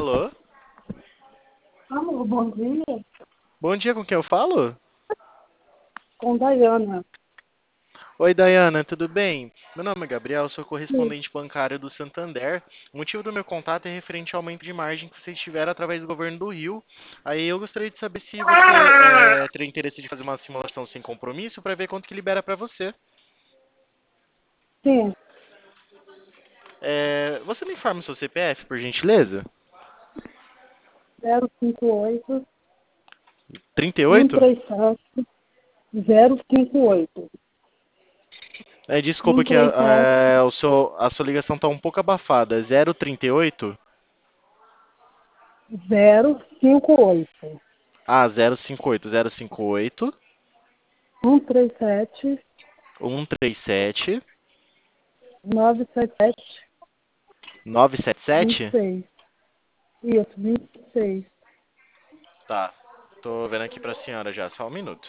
Alô? Alô, bom dia. Bom dia, com quem eu falo? Com Dayana. Oi, Dayana, tudo bem? Meu nome é Gabriel, sou Sim. correspondente bancário do Santander. O motivo do meu contato é referente ao aumento de margem que vocês tiveram através do governo do Rio. Aí eu gostaria de saber se você teria interesse de fazer uma simulação sem compromisso para ver quanto que libera para você. Sim. Você me informa o seu CPF, por gentileza? 058 38? 137 058 Desculpa que 137 a sua ligação está um pouco abafada. 038? 058 Ah, 058, 058, 137 137. 977 977? 26. Isso, 26. Tá. Tô vendo aqui pra senhora já, só um minuto.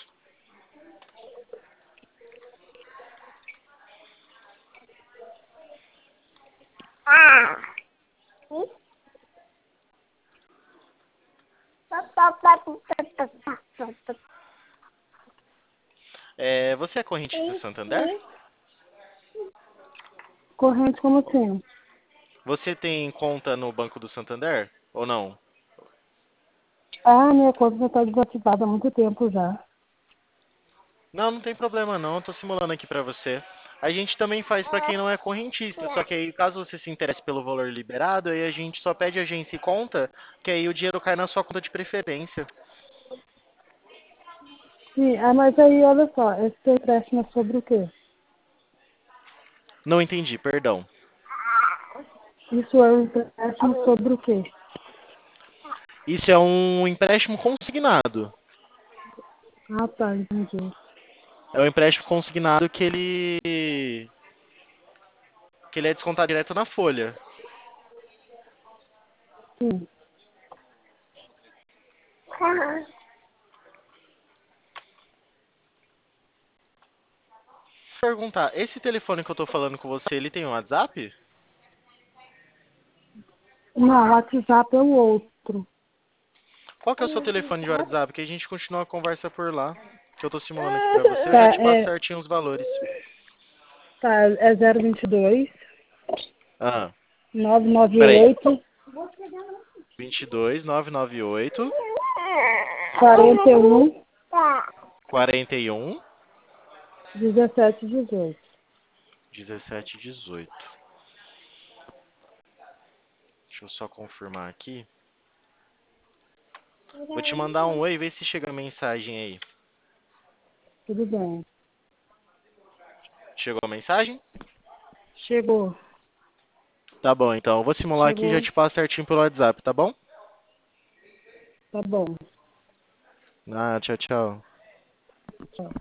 Você é corrente do Santander? Corrente como assim? Você tem conta no Banco do Santander? Ou não? Ah, minha conta já está desativada há muito tempo já. Não, não tem problema não, eu tô simulando aqui pra você. A gente também faz pra quem não é correntista, só que aí caso você se interesse pelo valor liberado, aí a gente só pede agência e conta, que aí o dinheiro cai na sua conta de preferência. Sim, mas aí, olha só, esse empréstimo é sobre o quê? Não entendi, perdão. Isso é um empréstimo sobre o quê? Isso é um empréstimo consignado. Ah, tá, entendi. É um empréstimo consignado que ele é descontado direto na folha. Sim. Perguntar, esse telefone que eu tô falando com você, ele tem um WhatsApp? Não, o WhatsApp é o outro. Qual que é o seu telefone de WhatsApp? Que a gente continua a conversa por lá. Que eu tô simulando aqui pra você, eu já Tá, te passo certinho os valores. é 022 Ah, peraí. 998 22 998 41 41 17 18. 17 18. Deixa eu só confirmar aqui. Vou te mandar um oi, vê se chega a mensagem aí. Tudo bem. Chegou a mensagem? Chegou. Tá bom, então. Eu vou simular aqui e já Chegou. te passo certinho pelo WhatsApp, tá bom? Tá bom. Ah, tchau, tchau. Tchau.